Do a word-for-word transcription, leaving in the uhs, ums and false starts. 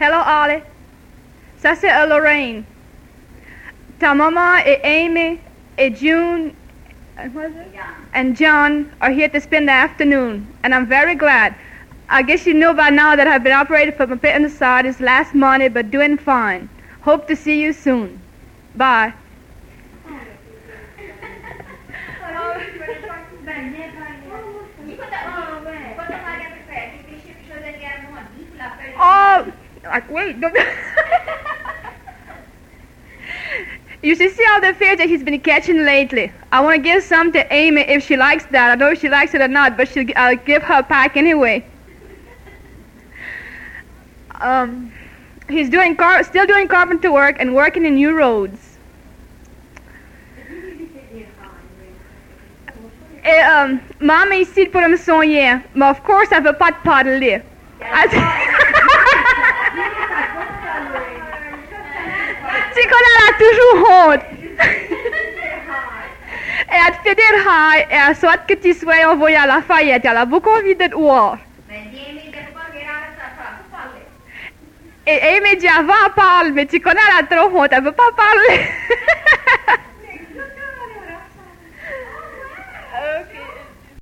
Hello, Ollie. Ça, c'est uh, Lorraine. Ta maman et Amy and June and, what is it? and John are here to spend the afternoon, and I'm very glad. I guess you know by now that I've been operated for my appendicitis last Monday, but doing fine. Hope to see you soon. Bye. Oh, like, wait, don't... You should see all the fish that he's been catching lately. I want to give some to Amy if she likes that. I don't know if she likes it or not, but she'll, I'll give her a pack anyway. Um, he's doing car- still doing carpenter work and working in new roads. Et, um, maman est ici pour me soigner, mais of course, elle veut pas te parler. Tu connais, elle a toujours honte. Et elle te fait dire hi, et elle souhaite que tu sois envoyé à Lafayette. Elle a beaucoup envie de te voir. Et Amy dit, avant, elle parle, mais tu connais, elle a trop honte, elle veut pas parler.